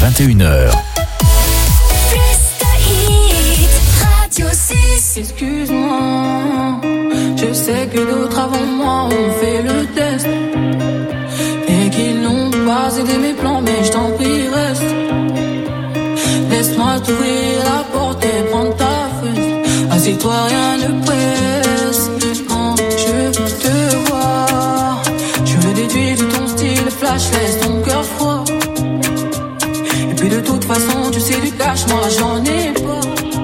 21h. Excuse-moi, je sais que d'autres avant moi ont fait le test et qu'ils n'ont pas aidé mes plans, mais je t'en prie reste. Laisse-moi t'ouvrir la porte et prendre ta fesse. Assieds-toi, rien ne presse. Quand je te vois, je me déduis de ton style flash, laisse ton cœur froid. Et puis de toute façon, tu sais du cash, moi j'en ai pas.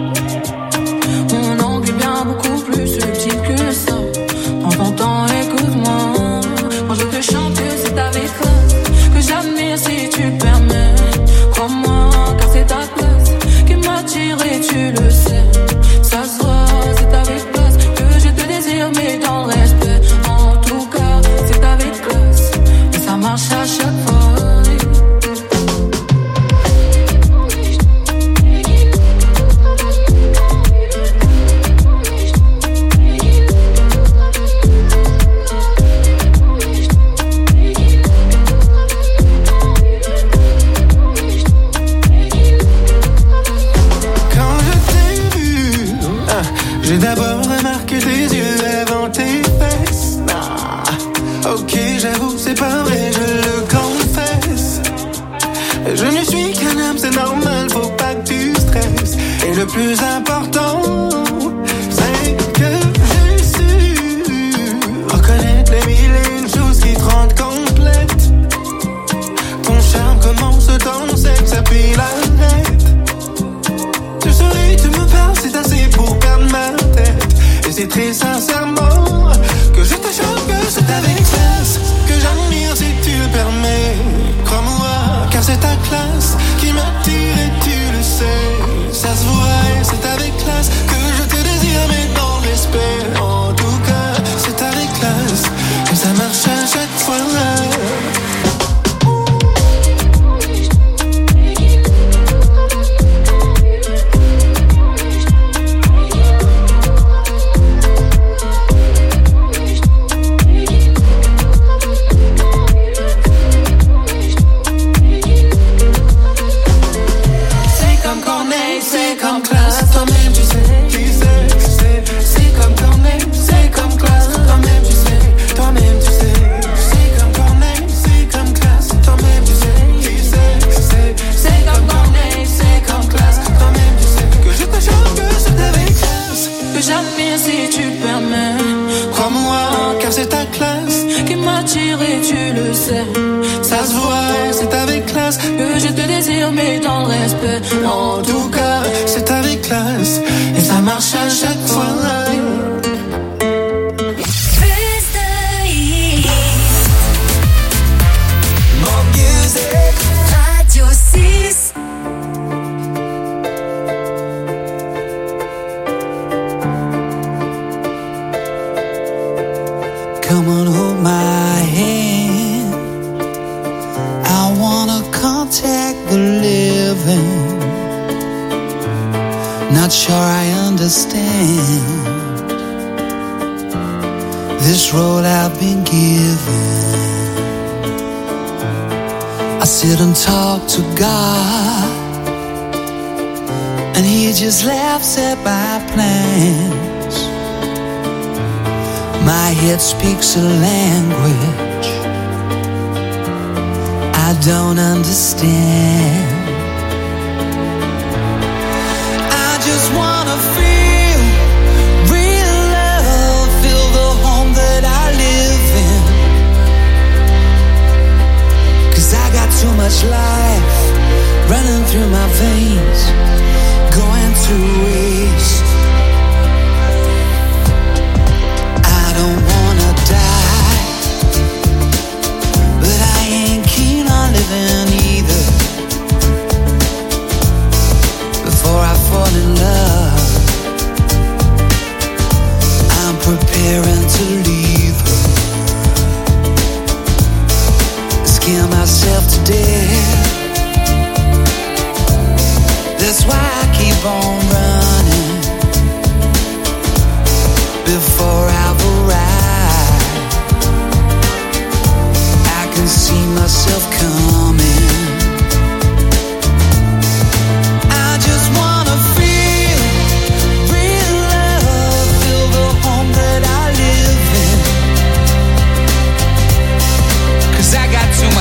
Beaucoup plus subtil que ça. Prends ton temps, écoute-moi. Quand je te chante, c'est avec classe que j'admire si tu permets. Crois-moi, car c'est ta classe qui m'attire et tu le sais. Ça se voit, c'est avec classe que je te désire, mais dans le respect. En tout cas, c'est avec classe et ça marche à chaque fois. J'ai d'abord remarqué tes yeux avant tes fesses. Ok, j'avoue, c'est pas vrai, je le confesse. Je ne suis qu'un homme, c'est normal, faut pas que tu stresses. Et le plus important, c'est que j'ai su reconnaître les mille et une choses qui te rendent complète. Ton charme commence dans le sexe, puis l'arrête. Tu souris, tu me parles, c'est assez pour perdre ma tête. Et c'est très sincèrement que je te chante, que c'est avec classe que j'admire si tu le permets. Crois-moi, car c'est ta classe qui m'attire et tu le sais. Ça se voit et c'est avec classe que je te désire, mais dans le respect. En tout cas, c'est avec classe que ça marche à chaque fois. Et tu le sais, ça se voit, c'est avec classe que je te désire, mais dans le respect. En tout cas, c'est avec classe et ça marche à chaque fois. Radio 6. Come on, hold my hand. I wanna contact the living. Not sure I understand this road I've been given. I sit and talk to God, and He just laughs at my plans. My head speaks a language I don't understand. I just wanna feel real love, feel the home that I live in. 'Cause I got too much life running through my veins, going to waste. Don't wanna die, but I ain't keen on living either. Before I fall in love, I'm preparing to leave her. Scare myself to death. That's why I keep on running before I've arrived. I can see myself coming.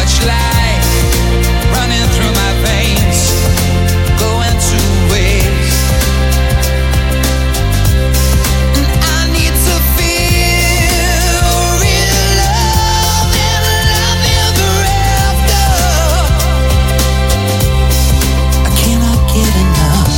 much life running through my veins, going to waste. And I need to feel real love and love ever after. I cannot get enough.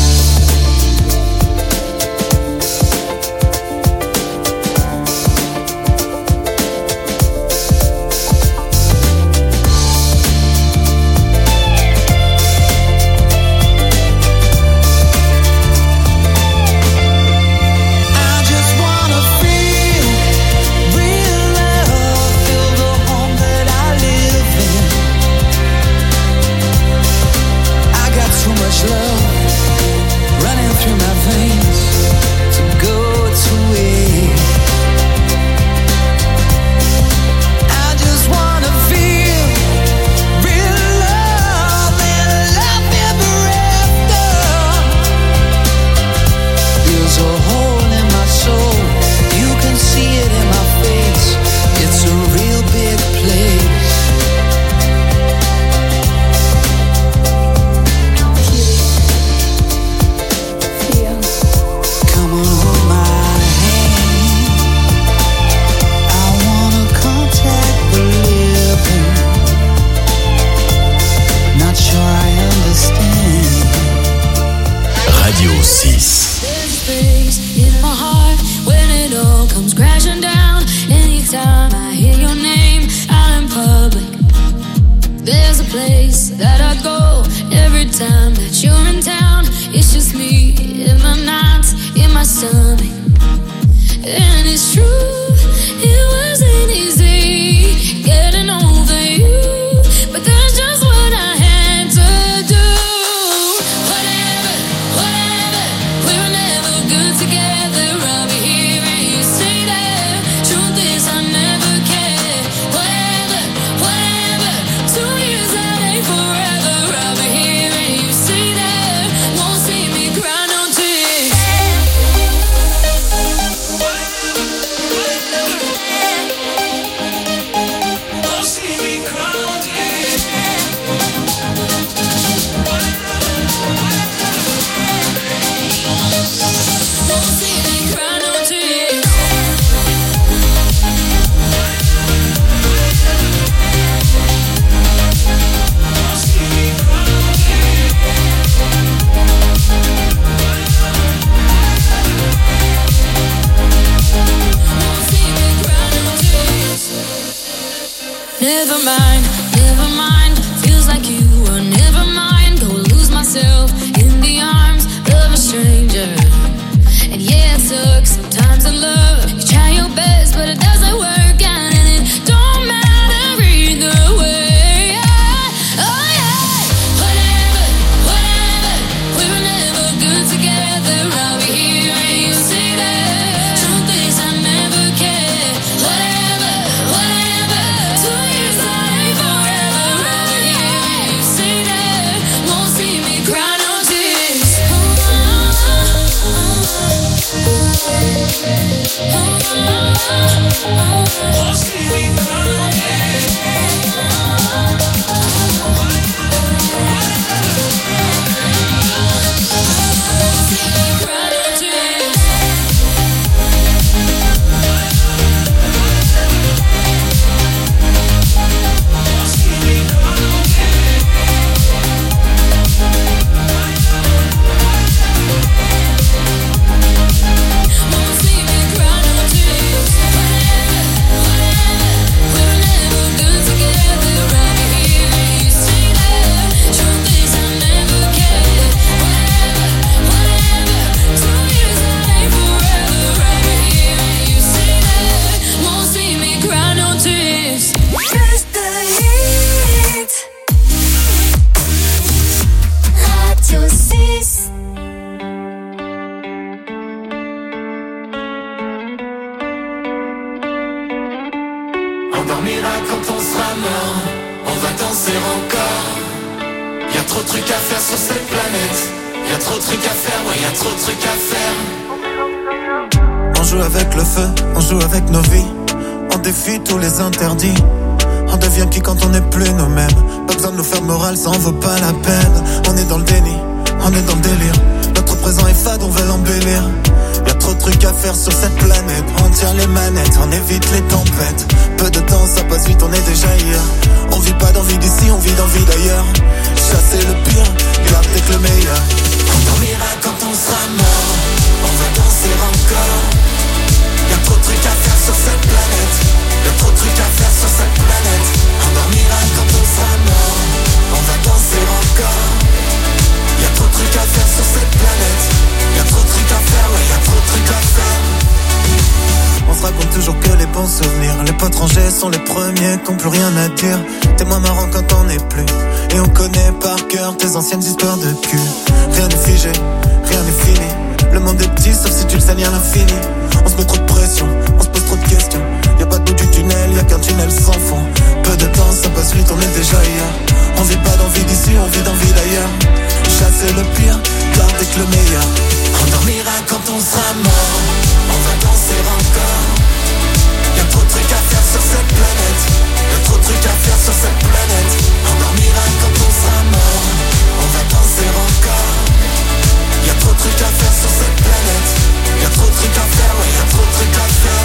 On joue avec le feu, on joue avec nos vies. On défie tous les interdits. On devient qui quand on n'est plus nous-mêmes. Pas besoin de nous faire morale, ça en vaut pas la peine. On est dans le déni, on est dans le délire. Notre présent est fade, on veut l'embellir. Y'a trop de trucs à faire sur cette planète. On tient les manettes, on évite les tempêtes. Peu de temps, ça passe vite, on est déjà hier. On vit pas d'envie d'ici, on vit d'envie d'ailleurs. Chasser le pire, garder que le meilleur. On dormira quand on sera mort. On va danser encore. Y'a trop de trucs à faire sur cette planète. Y'a trop de trucs à faire sur cette planète. On dormira quand on sera mort. On va danser encore. Y'a trop de trucs à faire sur cette planète. Y'a trop de trucs à faire, ouais, y'a trop de trucs à faire. On se raconte toujours que les bons souvenirs. Les potes rangés sont les premiers qui ont plus rien à dire. T'es moins marrant quand on n'est plus. Et on connaît par cœur tes anciennes histoires de cul. Rien n'est figé, rien n'est fini. Le monde est petit sauf si tu le saignes à l'infini. On se met trop de pression, on se pose trop de questions. Y'a pas de bout du tunnel, y'a qu'un tunnel sans fond. Peu de temps, ça passe vite, on est déjà ailleurs. On vit pas d'envie d'ici, on vit d'envie d'ailleurs. Chasser le pire, garder que le meilleur. On dormira quand on sera mort. On va danser encore. Y'a trop de trucs à faire sur cette planète. Y'a trop de trucs à faire sur cette planète. On dormira quand on sera mort. On va danser encore. Y'a trop de trucs à faire sur cette planète. Y'a trop de trucs à faire, ouais, y'a trop de trucs à faire.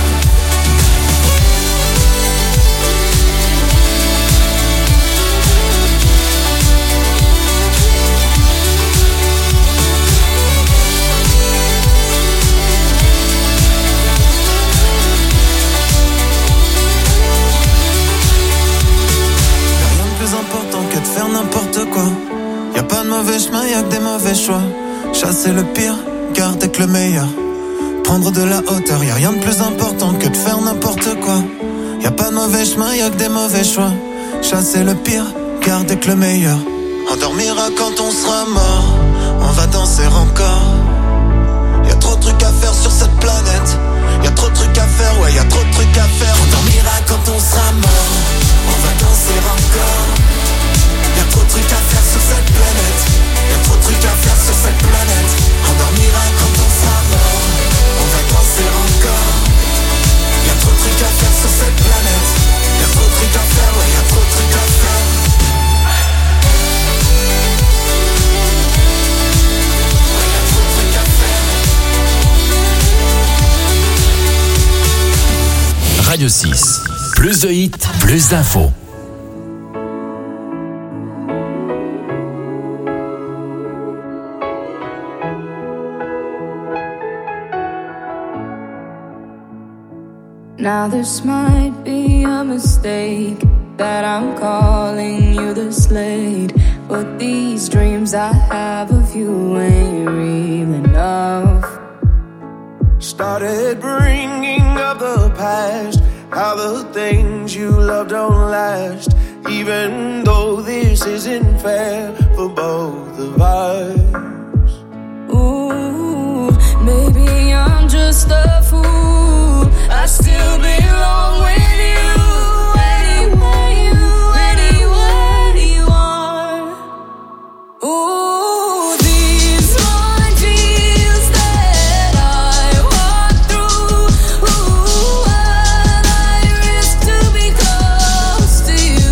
Faire n'importe quoi. Y'a pas de mauvais chemin, y'a que des mauvais choix. Chasser le pire, garder que le meilleur. Prendre de la hauteur, y'a rien de plus important que de faire n'importe quoi. Y'a pas de mauvais chemin, y'a que des mauvais choix. Chasser le pire, garder que le meilleur. On dormira quand on sera mort. On va danser encore. Y'a trop de trucs à faire sur cette planète. Y'a trop de trucs à faire, ouais, y'a trop de trucs à faire. On dormira quand on sera mort. On va danser encore. Y'a trop de trucs à faire sur cette planète. Y'a trop de trucs à faire sur cette planète. On dormira quand on sera mort. On va danser encore. Y'a trop de trucs à faire sur cette planète. Y'a trop de trucs à faire, ouais, y'a trop de trucs à faire. Ouais, y'a trop de trucs à faire. Radio 6. Plus de hits, plus d'infos. Now this might be a mistake that I'm calling you the Slade, but these dreams I have of you ain't real enough. Started bringing up the past, how the things you love don't last, even though this isn't fair for both of us. Ooh, maybe I'm just a fool. I still belong with you anywhere you are. Ooh, these minefields that I walk through. Ooh, what I risk to be close to you.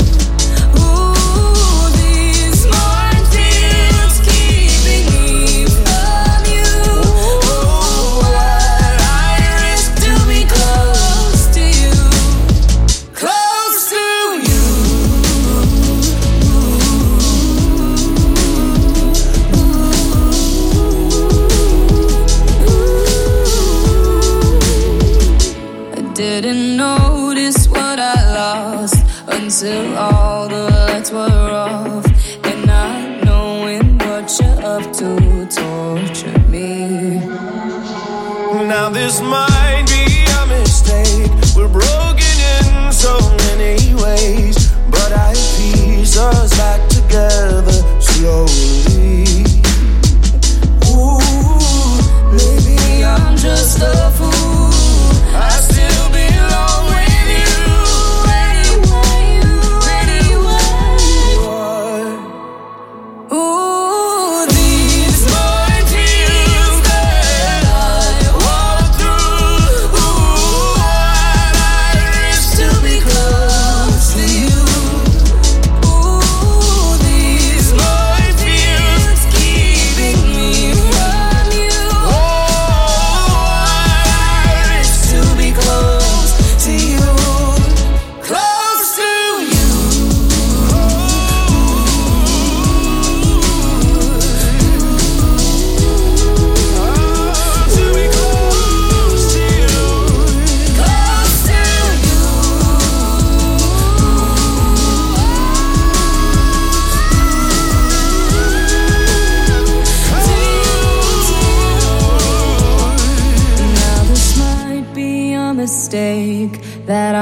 Ooh, these minefields keeping me from you. Ooh, what I risk to be close to you. Close to you. I didn't notice what I lost until all the lights were off, and not knowing what you're up to torture me. Now this might be a mistake. We're broken in so many ways, but I piece us back together slowly. Ooh, maybe I'm just a fool. I still belong with you anywhere you are. Ooh, these minefields that I walk through.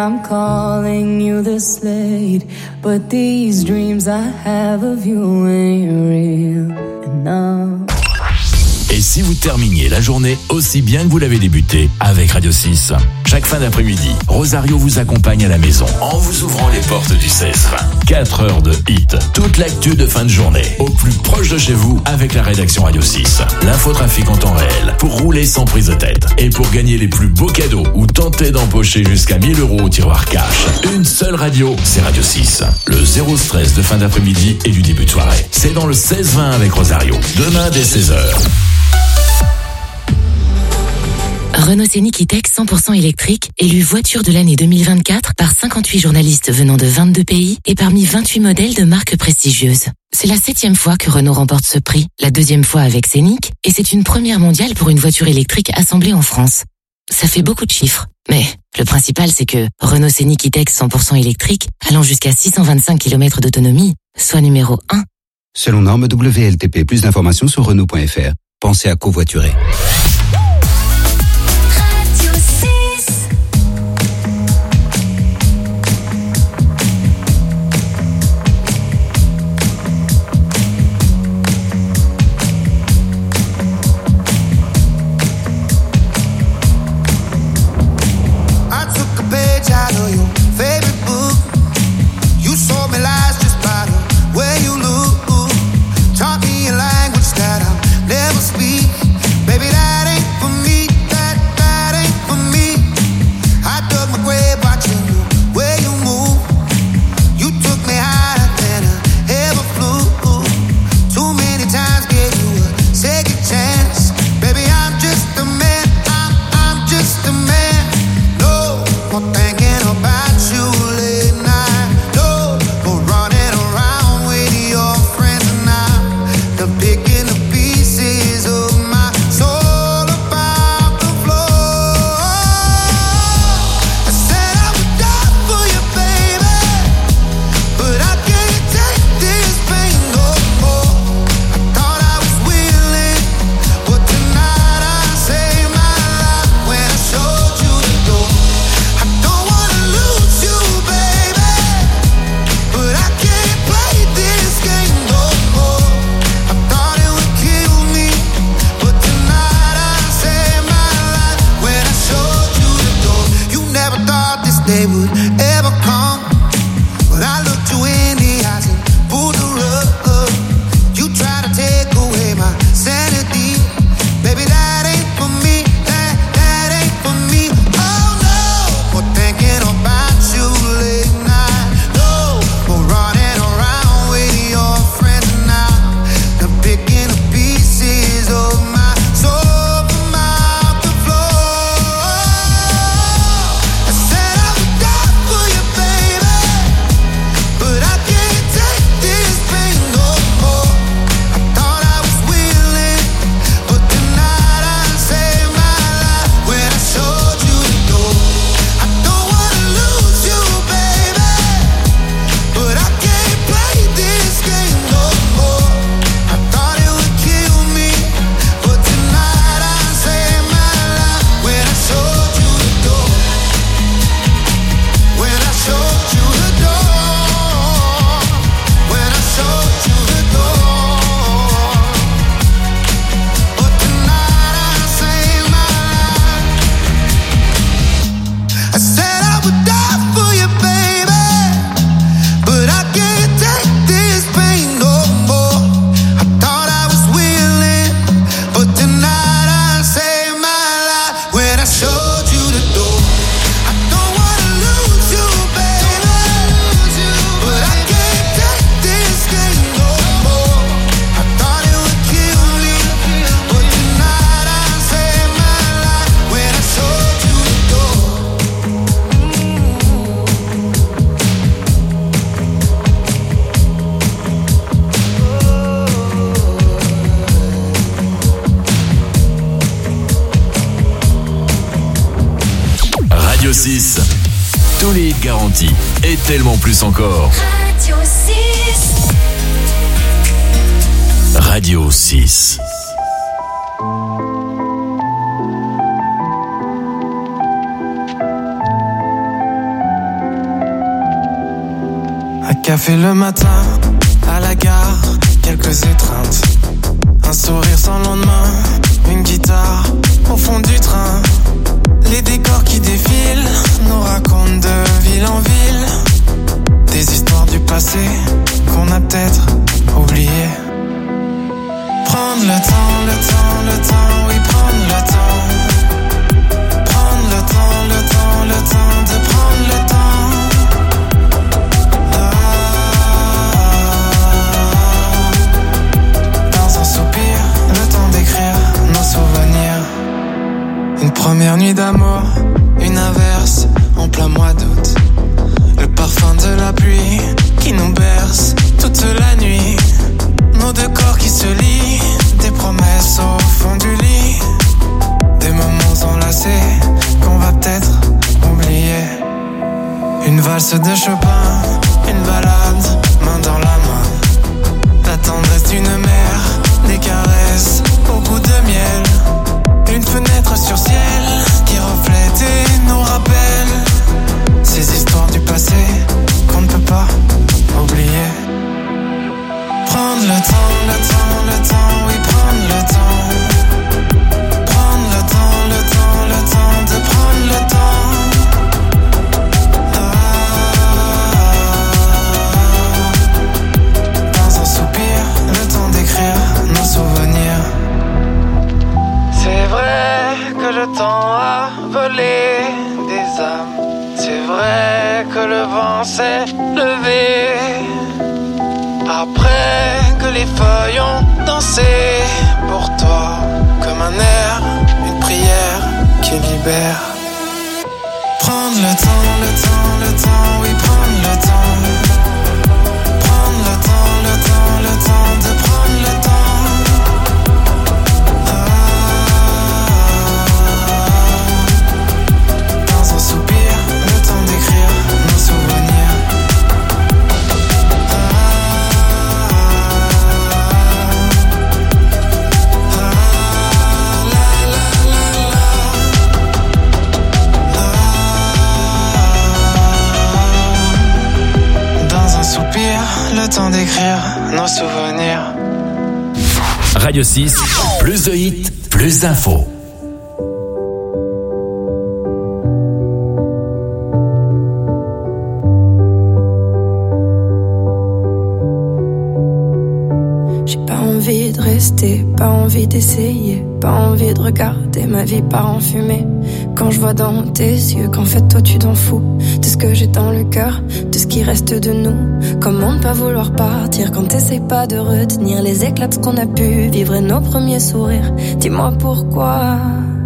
I'm calling you this late, but these dreams I have of you ain't real enough. Et si vous terminiez la journée aussi bien que vous l'avez débutée avec Radio 6? Chaque fin d'après-midi, Rosario vous accompagne à la maison en vous ouvrant les portes du 16-20. 4 heures de hit, toute l'actu de fin de journée, au plus proche de chez vous avec la rédaction Radio 6. L'infotrafic en temps réel pour rouler sans prise de tête et pour gagner les plus beaux cadeaux ou tenter d'empocher jusqu'à 1 000 € au tiroir cash. Une seule radio, c'est Radio 6. Le zéro stress de fin d'après-midi et du début de soirée. C'est dans le 16-20 avec Rosario. Demain dès 16h. Renault Scénic E-Tech 100% électrique, élu voiture de l'année 2024 par 58 journalistes venant de 22 pays et parmi 28 modèles de marques prestigieuses. C'est la 7e fois que Renault remporte ce prix, la 2e fois avec Scénic, et c'est une première mondiale pour une voiture électrique assemblée en France. Ça fait beaucoup de chiffres, mais le principal c'est que Renault Scénic E-Tech 100% électrique, allant jusqu'à 625 km d'autonomie, soit numéro 1. Selon norme WLTP, plus d'informations sur Renault.fr. Pensez à covoiturer. Radio 6. Tous les hits garantis et tellement plus encore. Radio 6. Radio 6. café le matin, à la gare, quelques étreintes. Un sourire sans lendemain, une guitare au fond du train. Les décors qui défilent nous racontent de ville en ville des histoires du passé qu'on a peut-être oubliées. Prendre le temps, oui prendre le temps. Prendre le temps de prendre le temps. Dans un soupir, le temps d'écrire nos souvenirs. Une première nuit d'amour, une averse en plein mois d'août. Le parfum de la pluie qui nous berce toute la nuit. Nos deux corps qui se lient, des promesses au fond du lit. Des moments enlacés qu'on va peut-être oublier. Une valse de Chopin, une balade, main dans la main. La tendresse d'une mère, des caresses au goût de miel. Une fenêtre sur ciel qui reflète et nous rappelle ces histoires du passé qu'on ne peut pas oublier. Prendre le temps, oui prendre le temps. Prendre le temps de prendre le temps. Dans un soupir, le temps d'écrire nos souvenirs. C'est vrai que le temps a volé des âmes. C'est vrai que le vent s'est levé. Après que les feuilles ont dansé pour toi, comme un air, une prière qui libère. Prendre le temps, oui prendre le temps. Prendre le temps de prendre le temps. Dans un soupir, le temps d'écrire nos souvenirs. Le temps d'écrire nos souvenirs. Radio 6, plus de hits, plus d'infos. J'ai pas envie de rester, pas envie d'essayer, pas envie de regarder ma vie part en fumée. Quand je vois dans tes yeux qu'en fait toi tu t'en fous de ce que j'ai dans le cœur, de ce qui reste de nous. Comment ne pas vouloir partir quand t'essayes pas de retenir les éclats de ce qu'on a pu vivre et nos premiers sourires. Dis-moi pourquoi.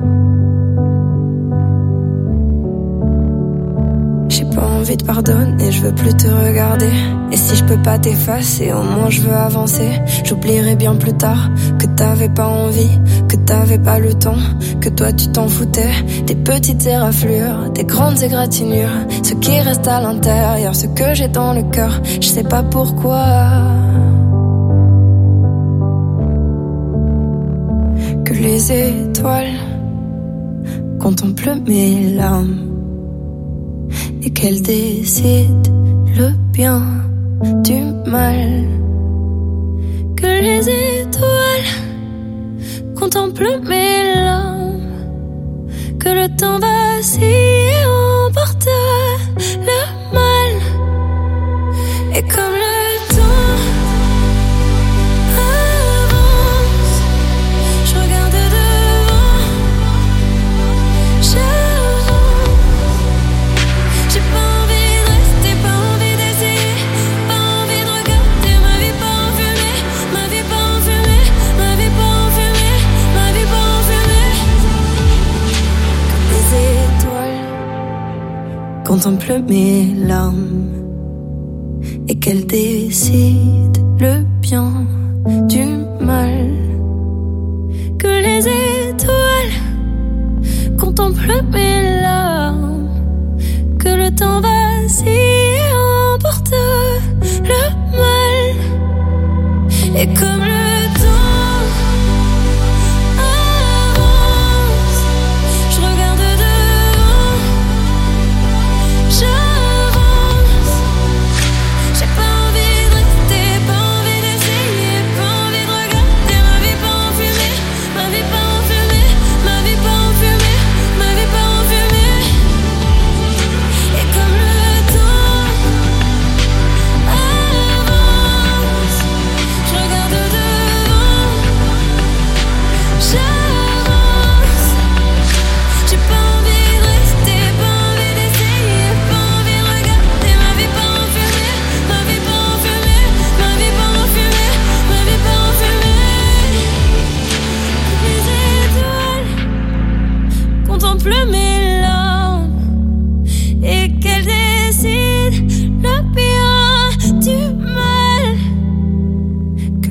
J'ai pas envie de pardonner, je veux plus te regarder. Et si je peux pas t'effacer, au moins je veux avancer. J'oublierai bien plus tard que t'avais pas envie, que t'avais pas le temps, que toi tu t'en foutais. Des petites éraflures, des grandes égratignures, ce qui reste à l'intérieur, ce que j'ai dans le cœur, je sais pas pourquoi. Que les étoiles contemplent mes larmes et qu'elles décident le bien du mal. Que les étoiles contemplent mes larmes, que le temps vacille et emporte le mal. Et comme le temps avance, je regarde devant, j'avance. J'ai pas envie de rester, pas envie d'essayer, pas envie de regarder ma vie pas en fumée, ma vie pas en fumée, ma vie pas en fumée, ma vie pas en fumée. Comme les étoiles contemplent mes larmes et qu'elles décident le bien du mal. Que les étoiles contemplent mes larmes, que le temps vacille et emporte le mal. Et comme le temps avance, je regarde devant, j'avance. J'ai pas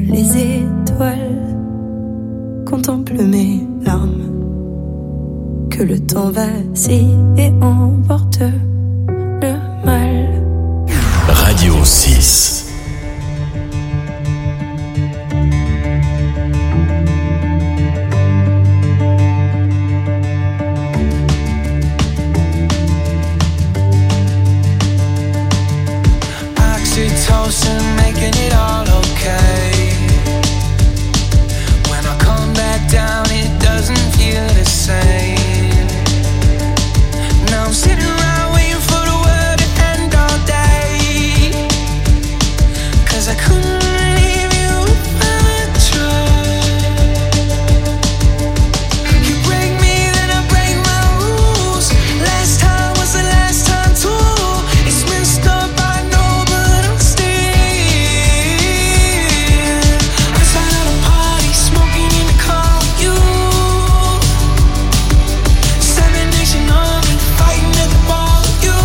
les étoiles contemplent mes larmes. Que le temps vacille et emporte le mal. Radio 6. Oxytocin making it all okay. When I come back down, it doesn't feel the same. Now I'm sitting around waiting for the world to end all day. 'Cause I couldn't leave you if I tried. You break me, then I break my rules. Last time was the last time too. It's messed up, I know, but I'm still outside of a party, smoking in the car with you. 7 Nation Army, fighting at the bar with you.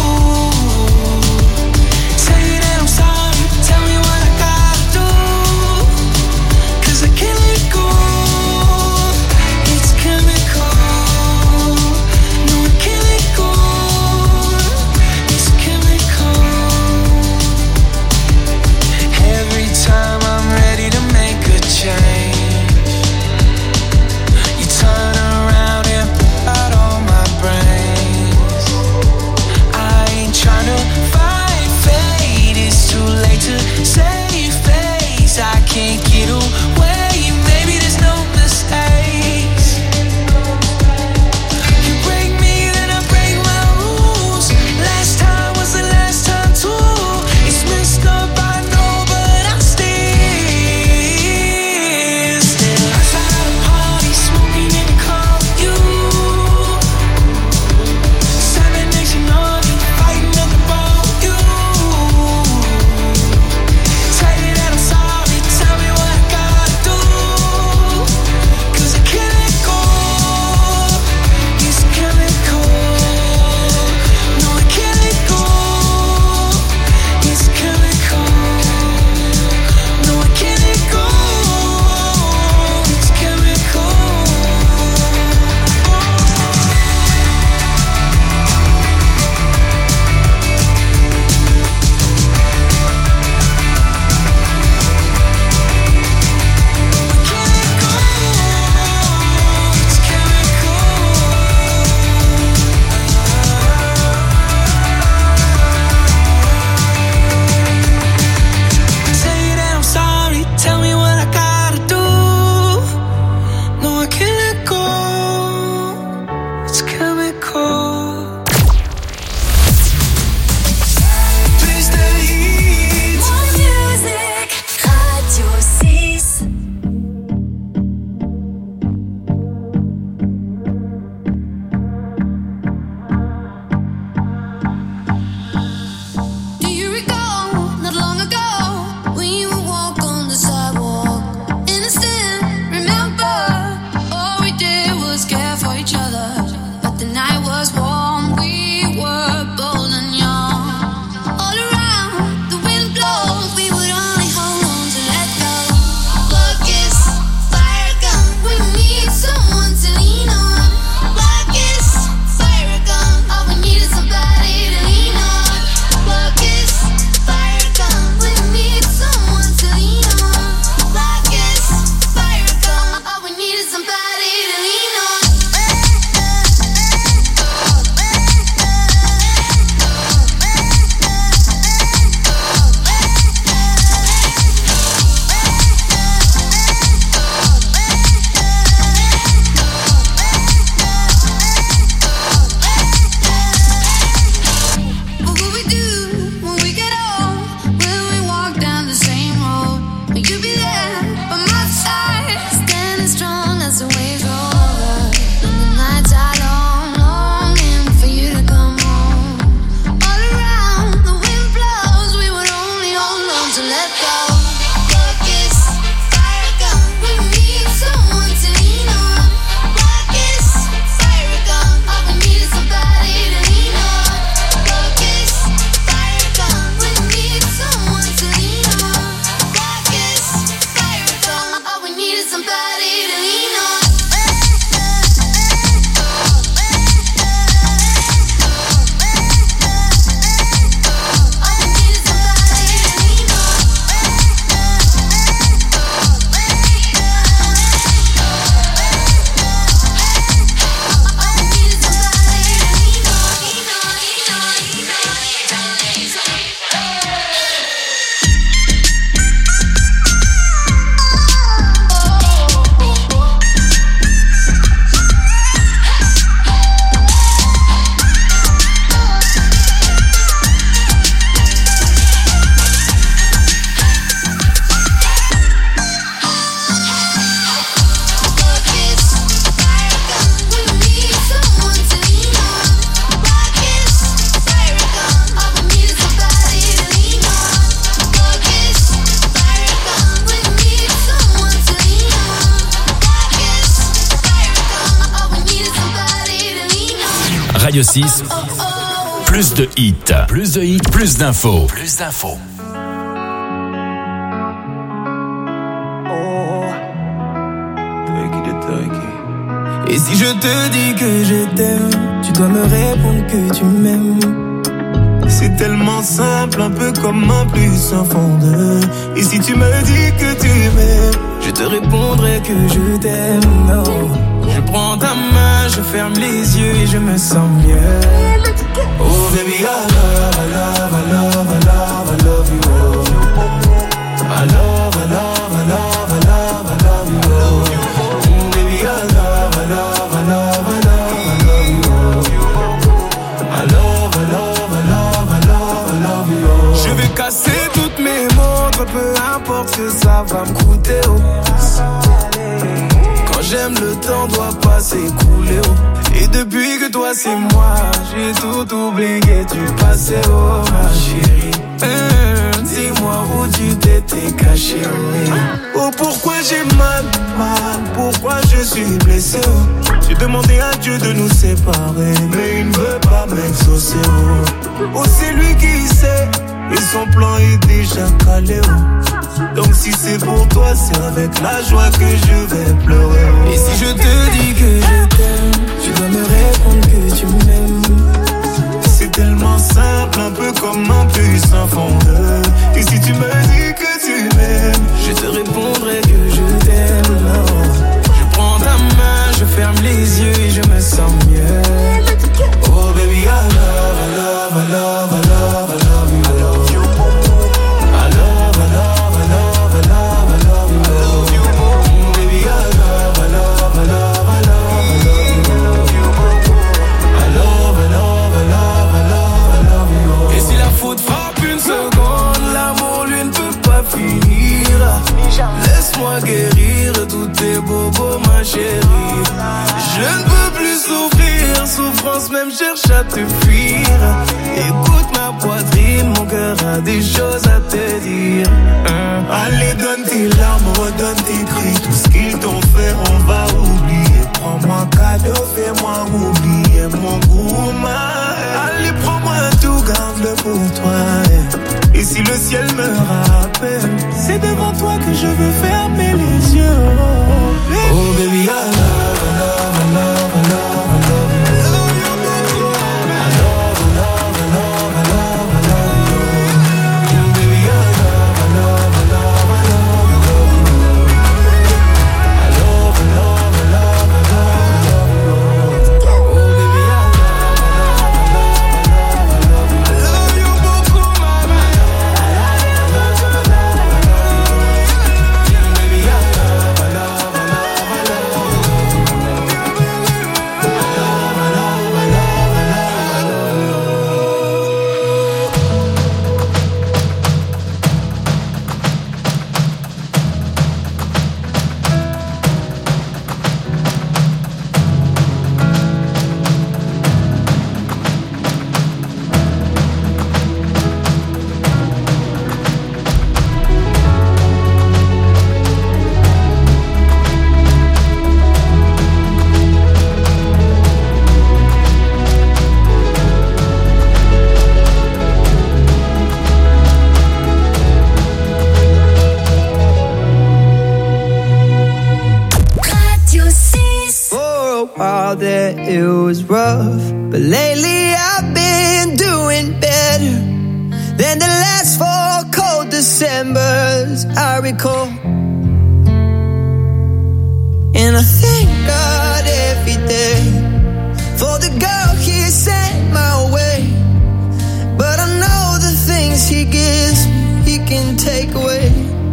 Say that I'm sorry, tell me what I gotta do. 'Cause I can't let go. It's chemical. No, I can't let go. It's chemical. Every time I'm ready to make a change, you turn around and put out all my brains. I ain't tryna fight fate, it's too late to save face. I can't get away, maybe there's no mistakes. You break me, then I break my rules. Last time was the last time too. It's messed up, I know, but I'm still outside of a party, smoking in the car with you. 7 Nation Army, fighting at the bar with you. Say that I'm sorry, tell me what I gotta do. 'Cause I can't let go. It's chemical. No, I can't let go. It's chemical. No, I can't let go. It's chemical. Say that I'm sorry, tell me what I gotta do. No, I can't let go. It's chemical. Please the heat. More music, Radio 6. Do you recall, not long ago, we would walk on the sidewalk, innocent, remember? All we did was care for each other, but the night was warm, we were bold and young. All around, the wind blows, we would only hold on to let go. Blood kiss, fire gun, we need someone to lean on. Blood kiss, fire gun, all we need is somebody to lean on. Blood kiss, fire gun, we need someone to lean on. Blood kiss, fire gun, all we need is somebody to lean on. What will we do when we get old? Will we walk down the same road? Will you be there by my side, standing strong as the waves roll over? And the nights are long, longing for you to come home. All around, the wind blows, we would only hold on to let go. Blood kiss, fire gun, we need someone to lean on. Blood kiss, fire gun, all we need is somebody to lean on. Blood kiss, fire gun, we need someone to lean on. Blood kiss, Radio 6, plus de hits, plus d'infos. Et si je te dis que je t'aime, tu dois me répondre que tu m'aimes. C'est tellement simple, un peu comme un plus un fond de. Et si tu me dis que tu m'aimes, je te répondrai que je t'aime. Oh. Je prends ta main, je ferme les yeux et je me sens mieux. Oh baby, I love you. I love you. Baby, I love you. Je vais casser toutes mes montres, peu importe ce que ça va me coûter. Oh. Quand j'aime, le temps doit pas s'écouler. Oh. Et depuis que toi c'est moi, j'ai tout oublié du passé. Oh ma chérie, dis-moi où tu t'étais caché. Oh pourquoi j'ai mal, pourquoi je suis blessé. Oh. J'ai demandé à Dieu de nous séparer, mais il ne veut pas m'exaucer. Oh c'est lui qui sait, et son plan est déjà calé. Oh. Donc si c'est pour toi, c'est avec la joie que je vais pleurer. Oh. Et si je te dis que je t'aime, tu dois me répondre que tu m'aimes. C'est tellement simple, un peu comme un plus un fond de. Et si tu me dis que tu m'aimes, je te répondrai que je t'aime. Oh. Je prends ta main, je ferme les yeux et je me sens mieux. Oh baby, I love you. Laisse-moi guérir tous tes bobos, ma chérie. Je ne peux plus souffrir, souffrance même cherche à te fuir. Écoute ma poitrine, mon cœur a des choses à te dire. Allez, donne tes larmes, redonne tes cris. Tout ce qu'ils t'ont fait, on va oublier. Prends-moi cadeau, fais-moi oublier mon goût. Allez, prends-moi tout, garde-le pour toi. Et si le ciel me rappelle, c'est devant toi que je veux fermer les yeux. Oh baby, I love It was rough, but lately I've been doing better than the last 4 cold Decembers I recall. And I thank God every day for the girl He sent my way. But I know the things He gives me, He can take away.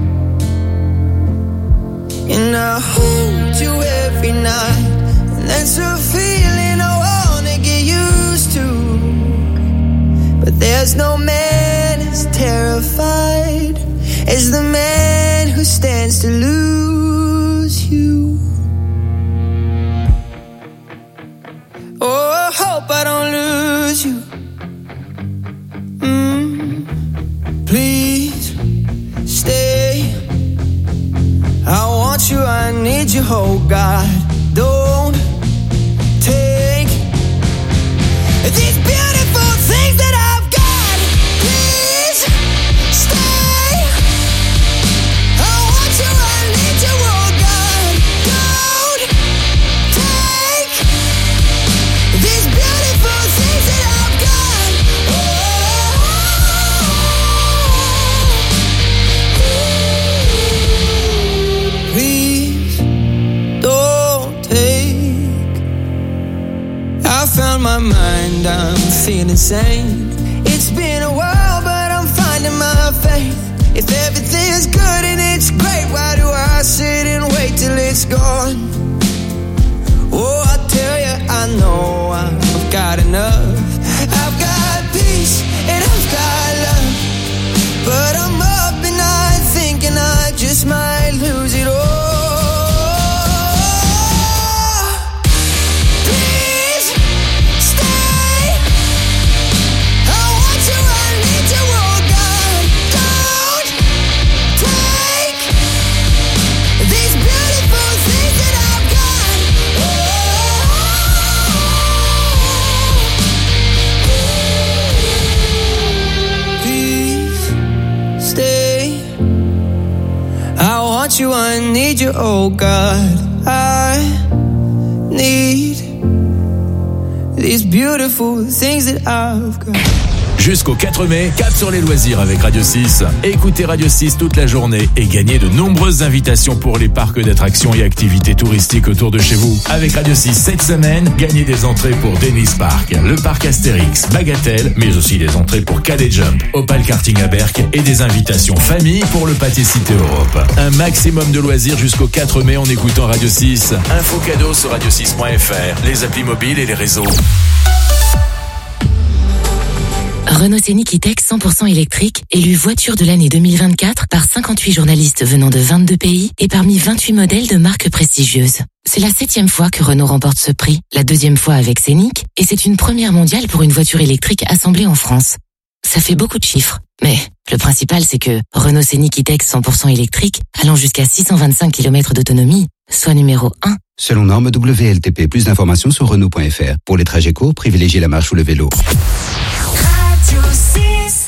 And I hold you every night. That's a feeling I wanna get used to. But there's no man as terrified as the man who stands to lose you. Oh, I hope I don't lose you. Please stay. I want you, I need you, oh God. Don't take insane. It's been a while, but I'm finding my faith. If everything's good and it's great, why do I sit and wait till it's gone? Oh, I tell you, I know I've got enough. I've got peace and I've got love, but I'm up and I thinking I just might lose it all. You, I need you, oh God, I need these beautiful things that I've got. Jusqu'au 4 mai, cap sur les loisirs avec Radio 6. Écoutez Radio 6 toute la journée et gagnez de nombreuses invitations pour les parcs d'attractions et activités touristiques autour de chez vous. Avec Radio 6 cette semaine, gagnez des entrées pour Dennis Park, le parc Astérix, Bagatelle, mais aussi des entrées pour Cadet Jump, Opal Karting à Berck et des invitations famille pour le Pâté Cité Europe. Un maximum de loisirs jusqu'au 4 mai en écoutant Radio 6. Info cadeau sur radio6.fr, les applis mobiles et les réseaux. Renault Scénic E-Tech 100% électrique, élu voiture de l'année 2024 par 58 journalistes venant de 22 pays et parmi 28 modèles de marques prestigieuses. C'est la 7e fois que Renault remporte ce prix, la 2e fois avec Scénic, et c'est une première mondiale pour une voiture électrique assemblée en France. Ça fait beaucoup de chiffres, mais le principal c'est que Renault Scénic E-Tech 100% électrique, allant jusqu'à 625 km d'autonomie, soit numéro 1. Selon norme WLTP, plus d'informations sur Renault.fr. Pour les trajets courts, privilégiez la marche ou le vélo. Radio 6.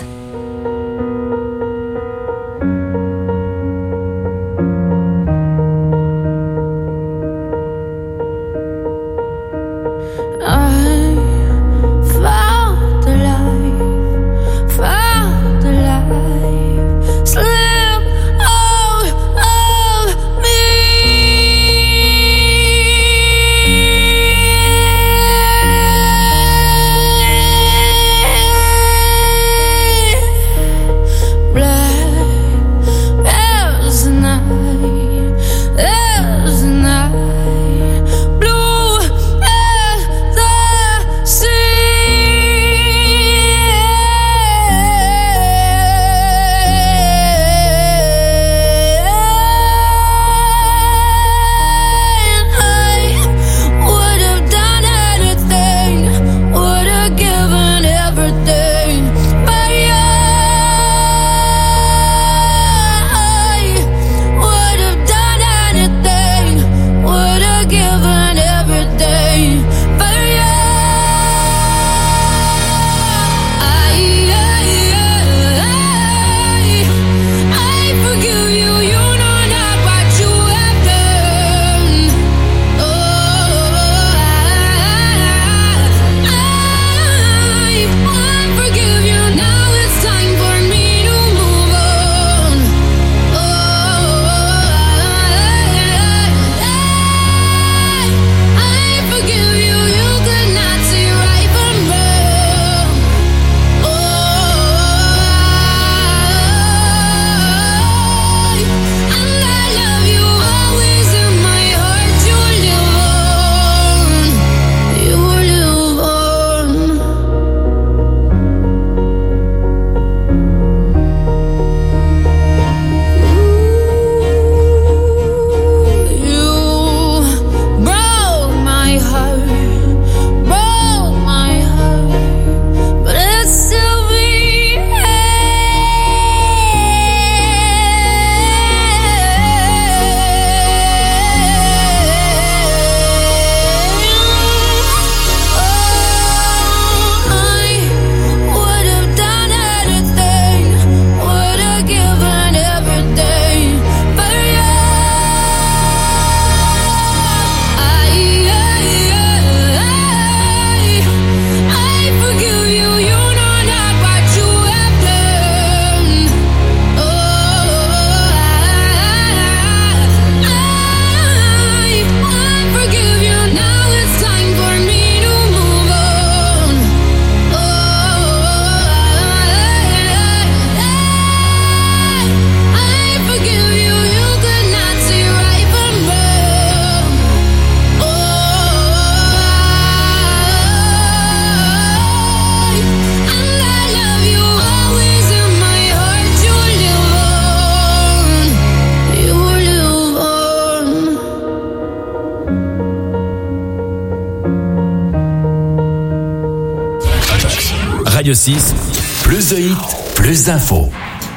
Radio 6, plus de hits, plus d'infos.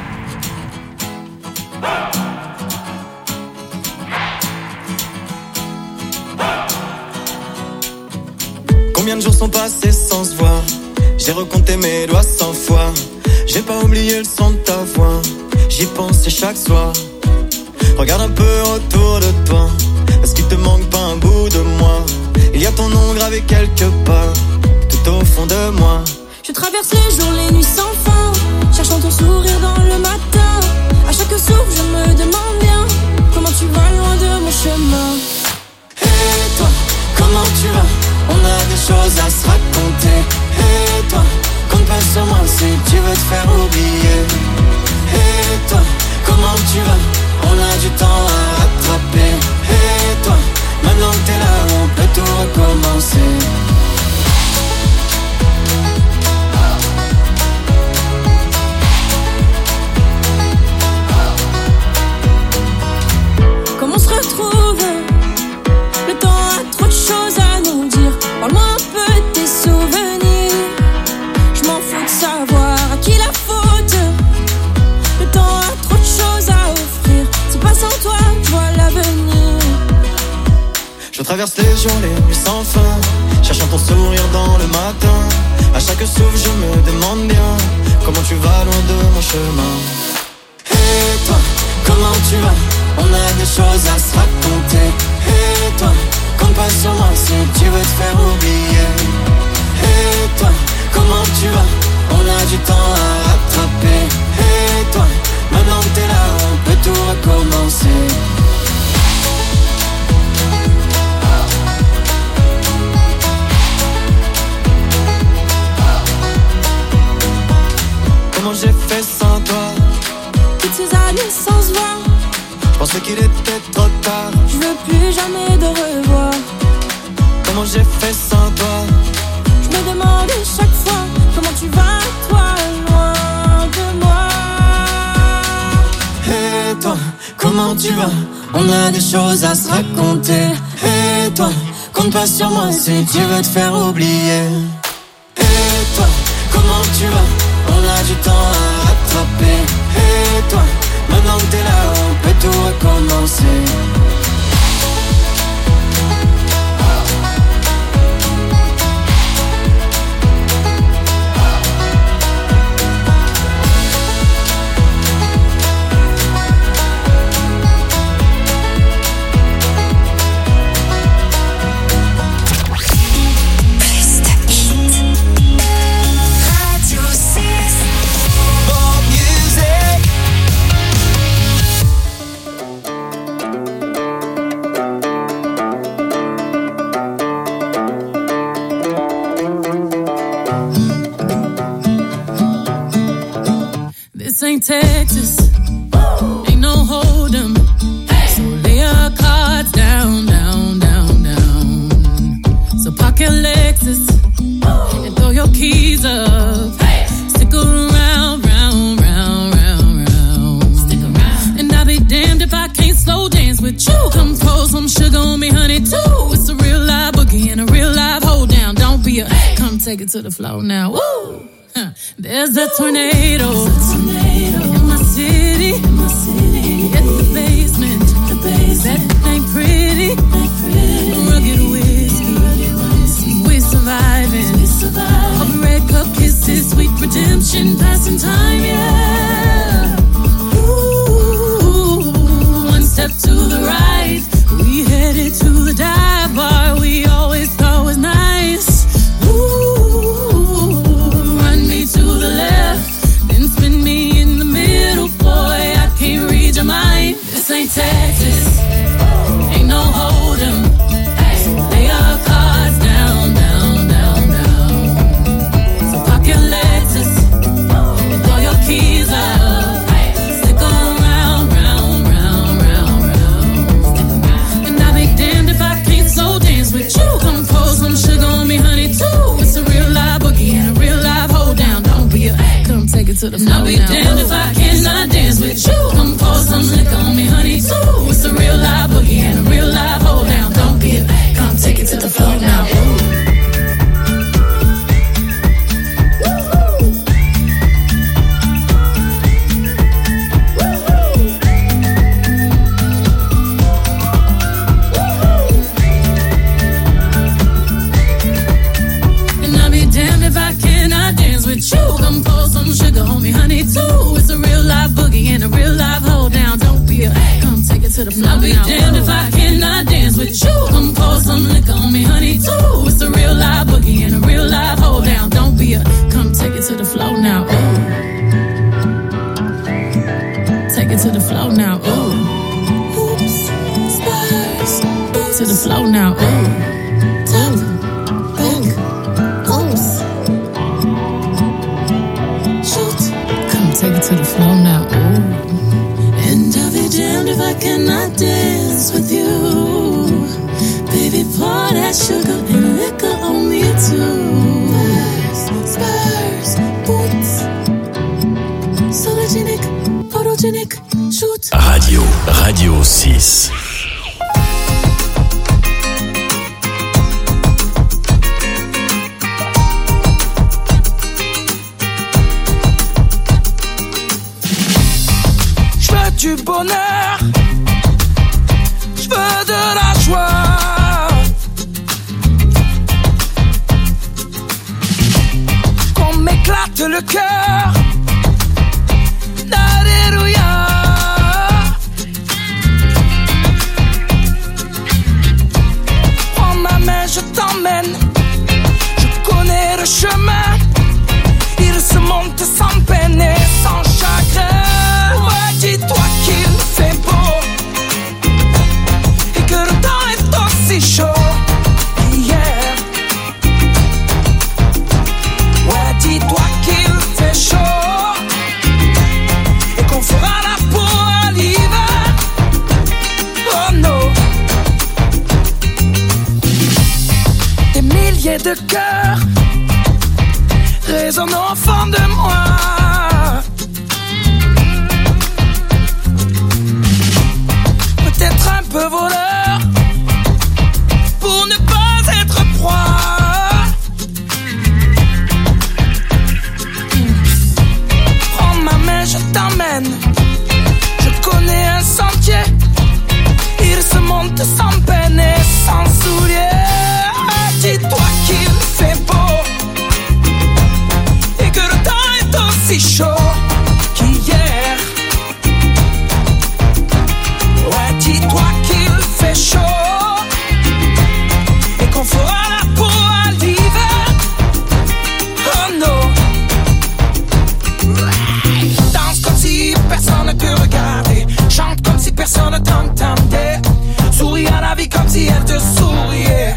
Combien de jours sont passés sans se voir? J'ai recompté mes doigts 100 fois. J'ai pas oublié le son de ta voix. J'y pensais chaque soir. Regarde un peu autour de toi. Est-ce qu'il te manque pas un bout de moi? Il y a ton nom gravé quelque part, tout au fond de moi. Je traverse les jours, les nuits sans fin, cherchant ton sourire dans le matin. À chaque souffle, je me demande bien comment tu vas loin de mon chemin. Et toi, comment tu vas? On a des choses à se raconter. Et toi, compte pas sur moi si tu veux te faire oublier. Et toi, comment tu vas? On a du temps à rattraper. Et toi, maintenant que t'es là, on peut tout recommencer. Comment on se retrouve? Le temps a trop de choses à nous dire. Parle-moi un peu de tes souvenirs. Je m'en fous de savoir à qui la faute. Le temps a trop de choses à offrir. C'est pas sans toi, je vois l'avenir. Je traverse les jours, les nuits sans fin, cherchant ton sourire dans le matin. À chaque souffle, je me demande bien comment tu vas loin de mon chemin. Et toi, comment tu vas? On a des choses à se raconter. Et toi, compte pas sur moi si tu veux te faire oublier. Et toi, comment tu vas? On a du temps à rattraper. Et toi, maintenant que t'es là, on peut tout recommencer. Comment j'ai fait sans toi? Toutes ces années sans se voir, je pensais qu'il était trop tard. je veux plus jamais de revoir. Comment j'ai fait sans toi? Je me demandais chaque fois comment tu vas, toi, loin de moi. Et toi, comment tu vas? On a des choses à se raconter. Et toi, compte pas sur moi si tu veux te faire oublier. Et toi, comment tu vas? On a du temps à rattraper. Et toi, maintenant que t'es là, on peut tout recommencer. This ain't Texas, ain't no hold'em. So lay your cards down, down, down, down. So park your Lexus and throw your keys up. Stick around, round, round, round, round. Stick around. And I'll be damned if I can't slow dance with you. Come pour some sugar on me, honey, too. It's a real live boogie and a real live hold down. Don't be a come take it to the floor now. Woo! There's a tornado in my city. At the basement, that ain't pretty. Rugged whiskey, we're surviving. All the red cup kisses, sweet redemption, passing time, yeah. Ooh, one step to the right, we headed to the dive bar we always thought was nice. To the left, then spin me in the middle, boy, I can't read your mind. This ain't Texas, ain't no hold'em. So lay your cards down, down, down, down. So park your Lexus and throw your keys up. Stick around, round, round, round, round. And I'll be damned if I can't slow dance with you. Come pour some sugar on me, honey, too. It's a real live boogie and a real live hold down. Come take it to the floor. I'll be damned if I cannot dance with you. Come pour some liquor on me, honey, too. It's a real live boogie and a real live hold down. Don't be a come take it to the floor now. Ooh. to the flow. I'll be damned if I cannot dance with you. Come pour some liquor on me, honey, too. It's a real live boogie and a real live hold down. Don't be a, come take it to the flow now, ooh. Take it to the flow now, ooh. Oops, spurs, oops. To the flow now, ooh. Take it to the floor now, ooh. And I'll be damned if I cannot dance with you. Baby, pour that sugar and liquor on me too. Spurs, boots, sologenic, photogenic, shoot. Radio 6. Du bonheur, je veux de la joie, qu'on m'éclate le cœur, alléluia. Prends ma main, je t'emmène, je connais le chemin, il se monte sans peine et sans chagrin. Dis-toi qu'il fait beau et que le temps est aussi chaud qu'hier. Ouais, dis-toi qu'il fait chaud et qu'on fera la peau à l'hiver. Oh non. Des milliers de cœurs résonnent au fond de moi. Peut-être un peu voleur pour ne pas être proie. Prends ma main, je t'emmène. Je connais un sentier. Il se monte sans peine et sans souliers. Dis-toi qu'il fait beau et que le temps est aussi chaud qu'hier. Ouais, dis-toi qu'il fait chaud et qu'on fera la peau à l'hiver. Oh non. Danse comme si personne ne te regardait. Chante comme si personne ne t'entendait. Souris à la vie comme si elle te souriait.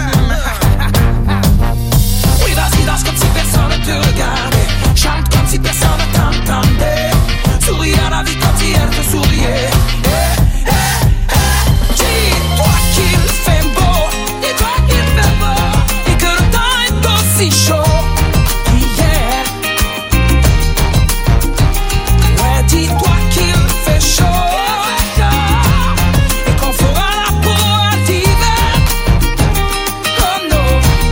Oui, vas-y, danse comme si personne ne te regardait. Chante comme si personne ne t'entendait. Souris à la vie comme si elle te souriait. Dis-toi qu'il fait beau, dis-toi qu'il fait beau, et que le temps est aussi chaud qu'hier. Ouais, dis-toi qu'il fait chaud, et qu'on fera la peau à l'hiver. Oh non.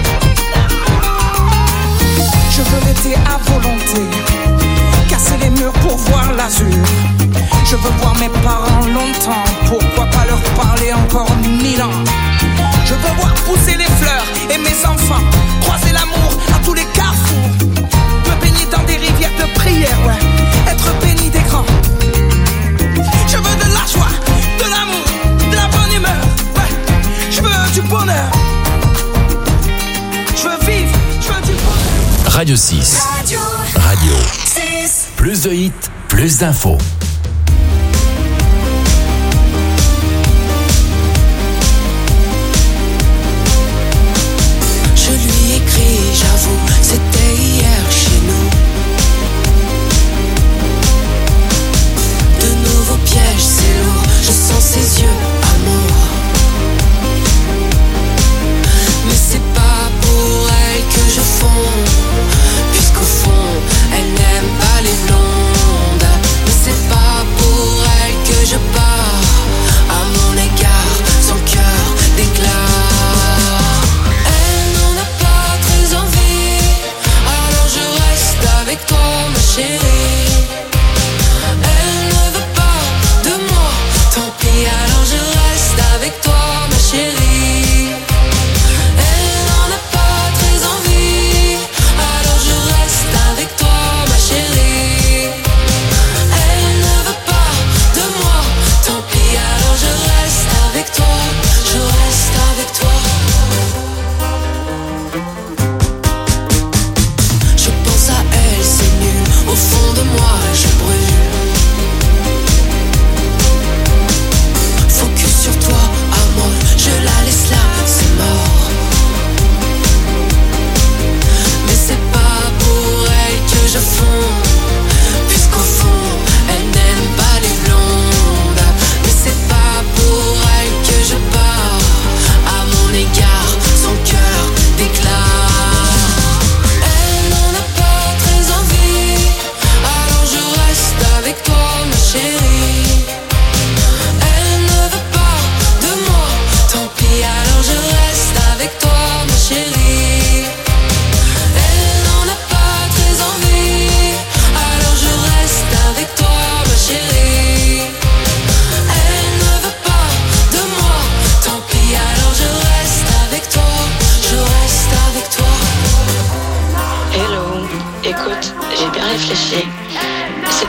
Je veux l'été à volonté, casser les murs pour voir l'azur. Je veux voir mes parents longtemps, pourquoi pas leur parler encore 1000 ans. Je veux voir pousser les fleurs et mes enfants croiser l'amour à tous les carrefours. Me baigner dans des rivières de prière, ouais, être béni des grands. Je veux de la joie, de l'amour, de la bonne humeur, ouais. Je veux du bonheur. Je veux vivre, je veux du bonheur. Radio 6. Radio 6. Plus de hits, plus d'infos. Je lui écris, j'avoue, c'était hier chez nous. De nouveaux pièges, c'est lourd, je sens ses yeux, amour. Mais c'est pas pour elle que je fonds, puisqu'au fond, elle n'aime pas les blondes. Mais c'est pas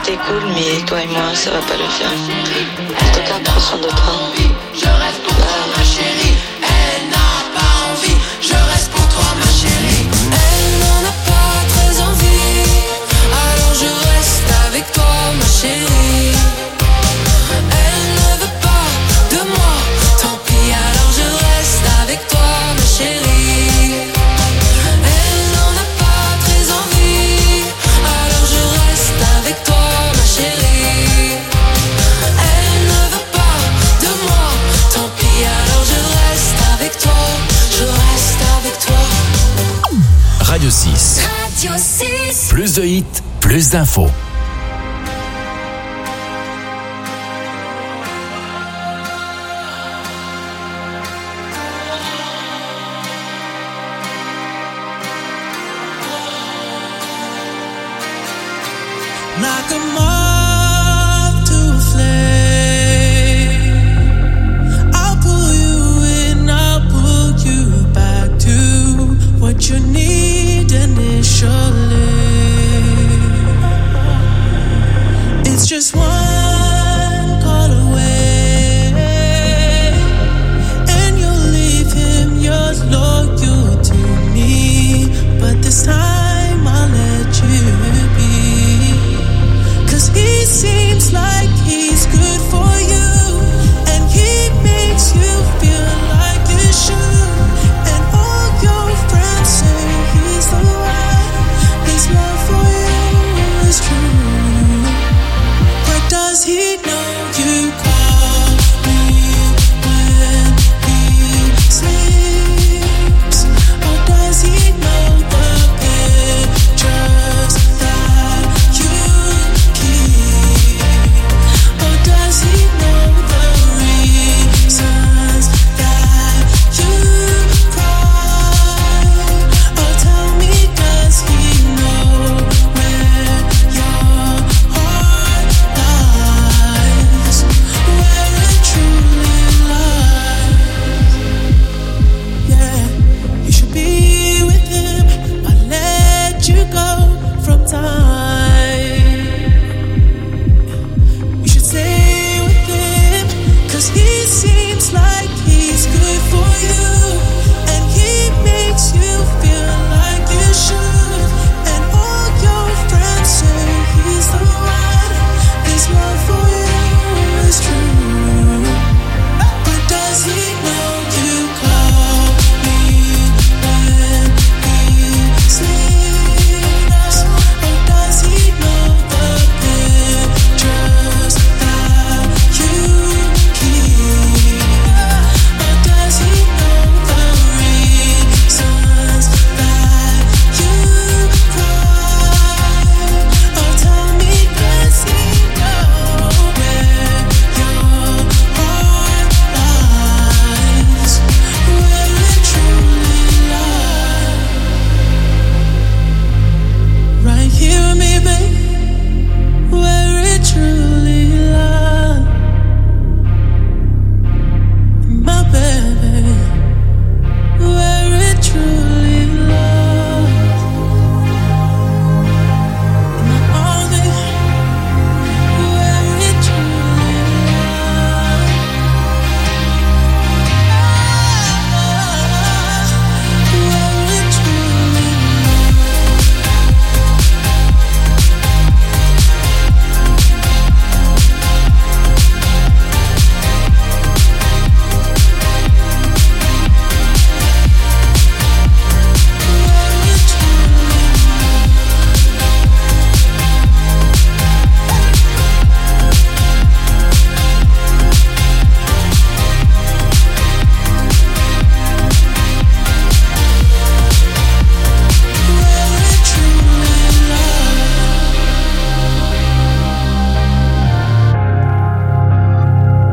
t'es cool, mais toi et moi, ça va pas le faire. En tout cas, prends soin de toi. Je reste pour toi, ma chérie. Elle n'a pas envie. Je reste pour toi, ma chérie. Elle n'en a pas très envie. Alors je reste avec toi, ma chérie. Elle ne veut pas de moi. Tant pis, alors je reste avec toi, ma chérie. Elle n'en a pas très envie. Alors je reste avec toi, ma chérie. Elle ne veut pas de moi. Tant pis, alors je reste avec toi. Je reste avec toi. Radio 6. Radio 6. Plus de hits, plus d'infos.